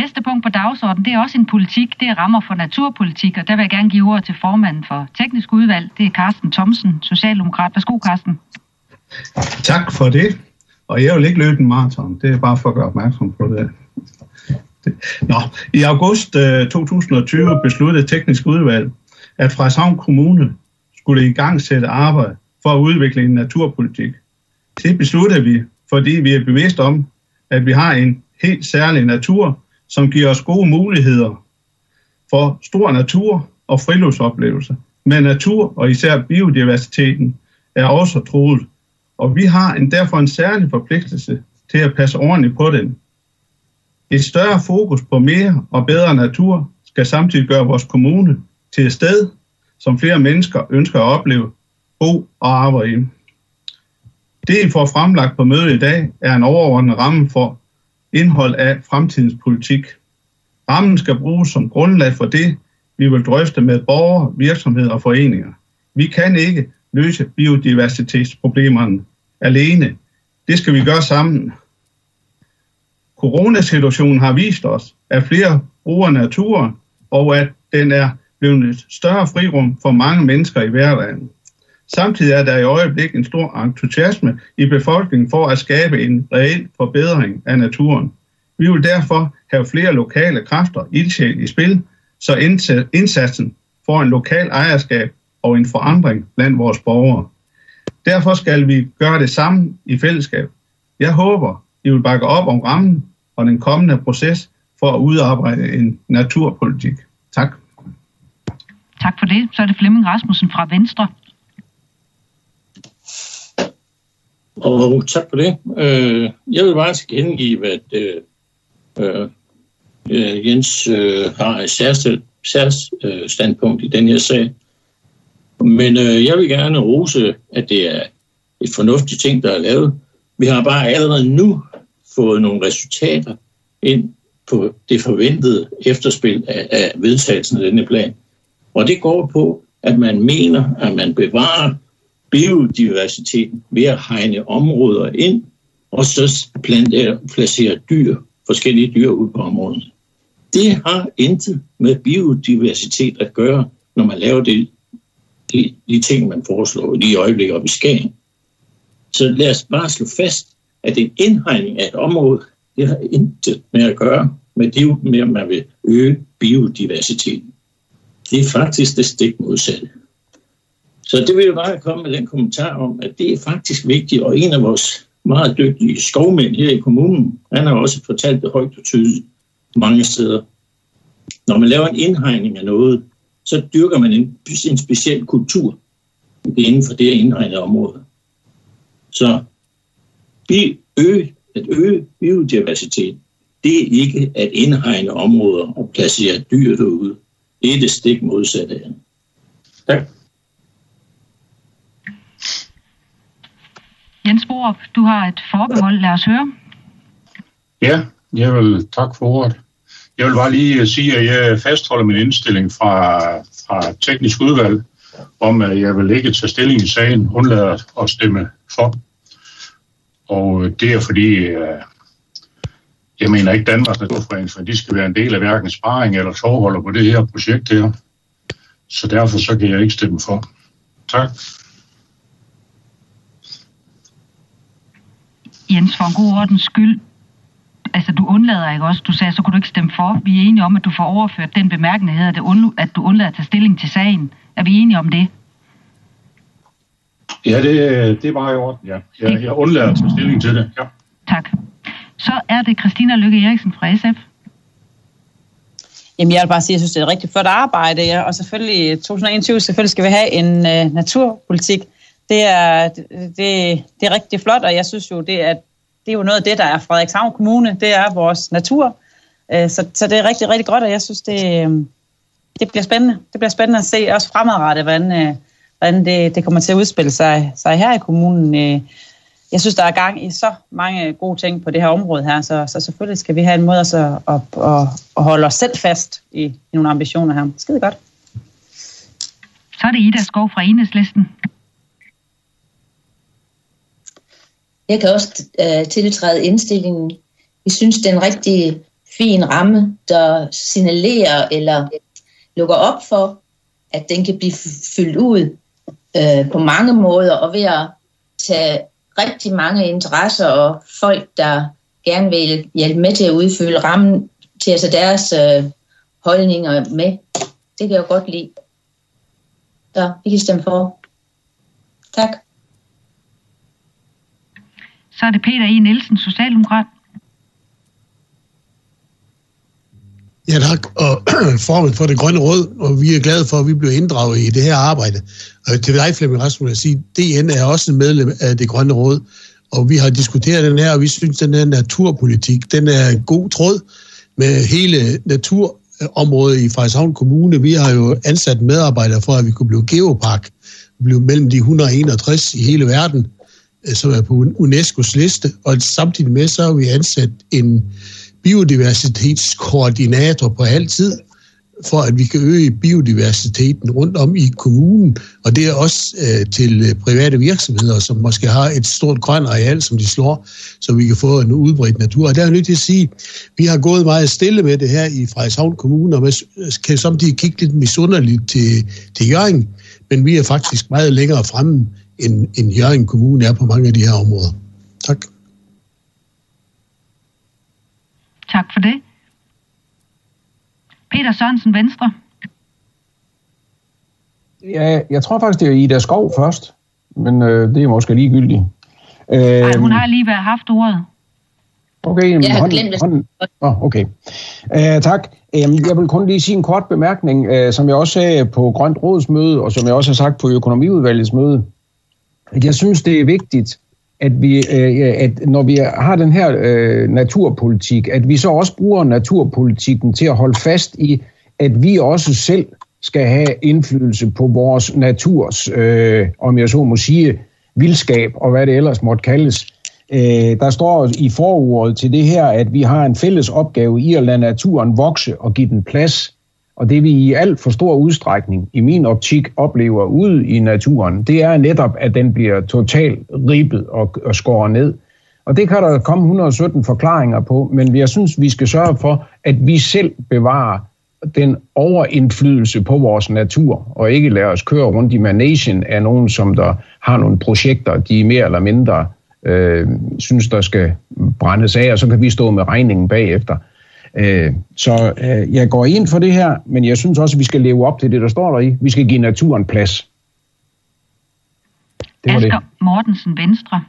Næste punkt på dagsordenen, det er også en politik, det er rammer for naturpolitik, og der vil jeg gerne give ordet til formanden for teknisk udvalg, det er Carsten Thomsen, socialdemokrat. Værsgo, Carsten. Tak for det, og jeg vil ikke løbe en maraton, det er bare for at gøre opmærksom på det. I august 2020 besluttede teknisk udvalg, at Frederikshavn Kommune skulle i gang sætte arbejde for at udvikle en naturpolitik. Det besluttede vi, fordi vi er bevidste om, at vi har en helt særlig natur, som giver os gode muligheder for stor natur og friluftsoplevelser. Men natur og især biodiversiteten er også truet, og vi har derfor en særlig forpligtelse til at passe ordentligt på den. Et større fokus på mere og bedre natur skal samtidig gøre vores kommune til et sted, som flere mennesker ønsker at opleve, bo og arbejde i. Det, I får fremlagt på mødet i dag, er en overordnet ramme for indhold af fremtidens politik. Rammen skal bruges som grundlag for det, vi vil drøfte med borgere, virksomheder og foreninger. Vi kan ikke løse biodiversitetsproblemerne alene. Det skal vi gøre sammen. Coronasituationen har vist os, at flere bruger naturen, og at den er blevet et større frirum for mange mennesker i hverdagen. Samtidig er der i øjeblikket en stor entusiasme i befolkningen for at skabe en reel forbedring af naturen. Vi vil derfor have flere lokale kræfter ildsjæl i spil, så indsatsen får en lokal ejerskab og en forandring blandt vores borgere. Derfor skal vi gøre det sammen i fællesskab. Jeg håber, I vil bakke op om rammen og den kommende proces for at udarbejde en naturpolitik. Tak. Tak for det. Så er det Flemming Rasmussen fra Venstre. Og tak for det. Jeg vil bare tilkendegive, at Jens har et særstandpunkt i den her sag. Men jeg vil gerne rose, at det er et fornuftigt ting, der er lavet. Vi har bare allerede nu fået nogle resultater ind på det forventede efterspil af vedtagelsen af denne plan. Og det går på, at man mener, at man bevarer biodiversiteten ved at hegne områder ind, og så placere forskellige dyr ud på området. Det har intet med biodiversitet at gøre, når man laver de ting, man foreslår lige i øjeblikket op i Skagen. Så lad os bare slå fast, at en indhegning af et område, det har intet med at gøre med det, med at man vil øge biodiversiteten. Det er faktisk det stik modsatte. Så det vil jeg bare komme med den kommentar om, at det er faktisk vigtigt, og en af vores meget dygtige skovmænd her i kommunen, han har også fortalt det højt og tydeligt mange steder. Når man laver en indhegning af noget, så dyrker man en speciel kultur inden for det indhegnede område. Så at øge biodiversitet, det er ikke at indhegne områder og placere dyr derude. Det er det stik modsatte af. Tak. Jens Borup, du har et forbehold. Lad os høre. Ja, jeg vil tak for ordet. Jeg vil bare lige sige, at jeg fastholder min indstilling fra teknisk udvalg om, at jeg vil ikke tage stilling i sagen, undlader at stemme for. Og det er fordi, jeg mener ikke Danmarks Naturfredning, for de skal være en del af hverken sparring eller tovholder på det her projekt her. Så derfor så kan jeg ikke stemme for. Tak. Jens, for en god ordens skyld. Altså, du undlader ikke også. Du sagde, så kunne du ikke stemme for. Vi er enige om, at du får overført den bemærkning, at du undlader at tage stilling til sagen. Er vi enige om det? Ja, det er bare i orden, ja. Jeg undlader at tage stilling til det, ja. Tak. Så er det Christina Lykke Eriksen fra SF. Jamen, jeg vil bare sige, at jeg synes, det er et rigtig flot arbejde, ja. Og selvfølgelig 2021, selvfølgelig skal vi have en naturpolitik. Det er rigtig flot, og jeg synes jo, det er jo noget af det, der er Frederikshavn Kommune. Det er vores natur. Så det er rigtig, rigtig godt, og jeg synes, det bliver spændende. Det bliver spændende at se også fremadrettet, hvordan det kommer til at udspille sig her i kommunen. Jeg synes, der er gang i så mange gode ting på det her område her, så selvfølgelig skal vi have en måde at holde os selv fast i nogle ambitioner her. Skide godt. Så er det Ida Skov fra Enhedslisten. Jeg kan også tiltræde indstillingen. Vi synes, det er en rigtig fin ramme, der signalerer eller lukker op for, at den kan blive fyldt ud på mange måder, og ved at tage rigtig mange interesser og folk, der gerne vil hjælpe med til at udfylde rammen, til at tage deres holdninger med. Det kan jeg jo godt lide. Så vi kan stemme for. Tak. Så er det Peter E. Nielsen, Socialdemokrat. Ja, tak. Og formand for det grønne råd, og vi er glade for, at vi bliver inddraget i det her arbejde. Og til dig, Flemming Rasmussen, vil jeg sige, DN er også en medlem af det grønne råd, og vi har diskuteret den her, og vi synes, den her naturpolitik, den er en god tråd med hele naturområdet i Frederikshavn Kommune. Vi har jo ansat medarbejdere for, at vi kunne blive geopark, blive mellem de 161 i hele verden, som er på UNESCO's liste, og samtidig med, så har vi ansat en biodiversitetskoordinator på halvtid, for at vi kan øge biodiversiteten rundt om i kommunen, og det er også til private virksomheder, som måske har et stort grønt areal, som de slår, så vi kan få en udbredt natur. Og der er jeg nødt til at sige, at vi har gået meget stille med det her i Frederikshavn Kommune, og man kan samtidig kigge lidt misunderligt til Hjørring, men vi er faktisk meget længere fremme, end Hjørring Kommune er på mange af de her områder. Tak. Tak for det. Peter Sørensen, Venstre. Ja, jeg tror faktisk, det er Ida Skov først, men det er måske ligegyldigt. Nej, hun har lige haft ordet. Okay, jeg har glemt det. Okay. Tak. Jeg vil kun lige sige en kort bemærkning, som jeg også sagde på Grønt Rådsmøde, og som jeg også har sagt på Økonomiudvalgets møde. Jeg synes, det er vigtigt, at når vi har den her naturpolitik, at vi så også bruger naturpolitikken til at holde fast i, at vi også selv skal have indflydelse på vores naturs, om jeg så må sige, vildskab og hvad det ellers måtte kaldes. Der står i forordet til det her, at vi har en fælles opgave i at lade naturen vokse og give den plads. Og det vi i alt for stor udstrækning, i min optik, oplever ude i naturen, det er netop, at den bliver totalt ribbet og skåret ned. Og det kan der komme 117 forklaringer på, men jeg synes, vi skal sørge for, at vi selv bevarer den overindflydelse på vores natur, og ikke lade os køre rundt i managen af nogen, som der har nogle projekter, de mere eller mindre synes, der skal brændes af, og så kan vi stå med regningen bagefter. Så jeg går ind for det her, men jeg synes også, at vi skal leve op til det, der står der i. Vi skal give naturen plads. Asger Mortensen, Venstre.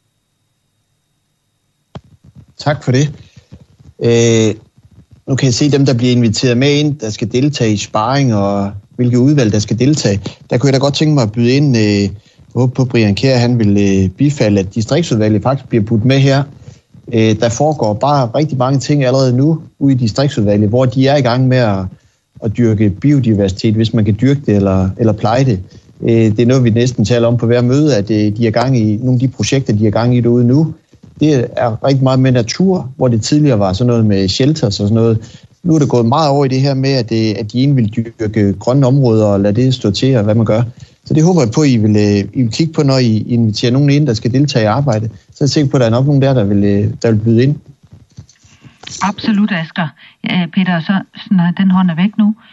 Tak for det. Nu kan jeg se dem, der bliver inviteret med ind, der skal deltage i sparring, og hvilke udvalg, der skal deltage. Der kunne jeg da godt tænke mig at byde ind, håbe på Brian Kjær, han vil bifalde, at distriktsudvalget faktisk bliver budt med her. Der foregår bare rigtig mange ting allerede nu ude i distriktsudvalget, hvor de er i gang med at dyrke biodiversitet, hvis man kan dyrke det eller pleje det. Det er noget, vi næsten taler om på hver møde, at de er gang i nogle af de projekter, de er gang i derude nu. Det er rigtig meget med natur, hvor det tidligere var sådan noget med shelters og sådan noget. Nu er det gået meget over i det her med, at de ene vil dyrke grønne områder og lade det stå til, og hvad man gør. Så det håber jeg på, at I vil kigge på, når I inviterer nogen ind, der skal deltage i arbejde. Så er jeg sikker på, at der er nok nogen der vil byde ind. Absolut, Asger. Peter, så den hånd er væk nu.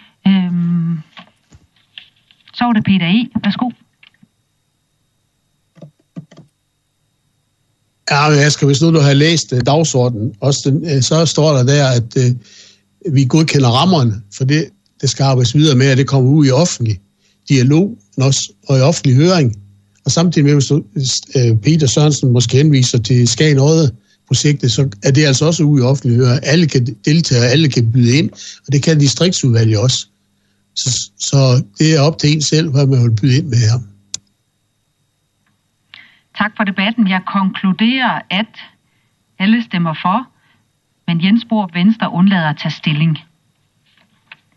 Så er det Peter E. Værsgo. Ja, men Asger, hvis nu du har læst dagsordenen, så står der at vi godkender rammerne, for det skal arbejdes videre med, at det kommer ud i offentlig dialog og i offentlig høring. Og samtidig med, hvis Peter Sørensen måske henviser til Skagen Odde-projektet, så er det altså også ude i offentlig høring. Alle kan deltage, alle kan byde ind, og det kan distriktsudvalget også. Så det er op til en selv, hvad man vil byde ind med her. Tak for debatten. Jeg konkluderer, at alle stemmer for, men Jens Borup Venstre undlader at tage stilling.